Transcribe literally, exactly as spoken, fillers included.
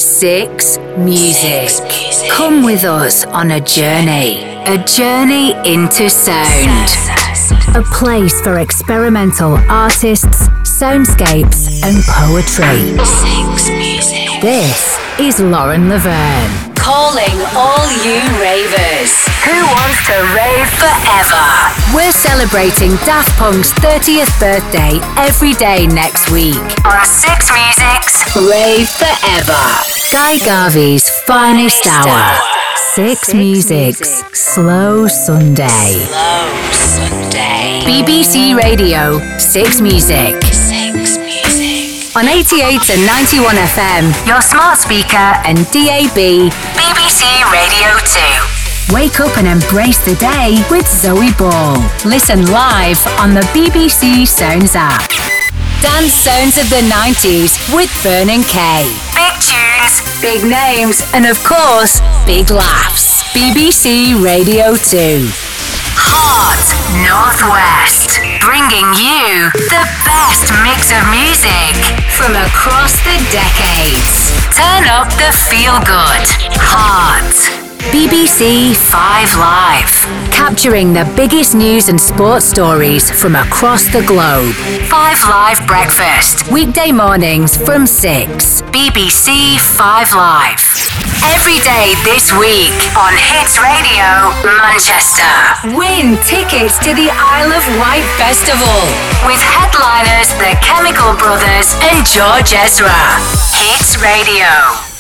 Six Music. Come with us on a journey. A journey into sound. A place for experimental artists, soundscapes, and poetry. Six Music. This is Lauren Laverne. Calling all you ravers. Who wants to rave forever? We're celebrating Daft Punk's thirtieth birthday every day next week on Six Music's Rave Forever. Guy Garvey's finest hour. Six Music's Slow Sunday. Slow Sunday. B B C Radio, Six Music. Six Music. On eighty-eight and ninety-one F M, your smart speaker and D A B, B B C Radio two. Wake up and embrace the day with Zoe Ball. Listen live on the B B C Sounds app. Dance sounds of the nineties with Vernon Kay. Big tunes, big names, and of course, big laughs. B B C Radio two. Heart Northwest, bringing you the best mix of music from across the decades. Turn up the feel-good. Heart. B B C Five Live, capturing the biggest news and sports stories from across the globe. Five Live Breakfast, weekday mornings from six. B B C Five Live. Every day this week on Hits Radio Manchester. Win tickets to the Isle of Wight Festival with headliners The Chemical Brothers and George Ezra. Hits Radio.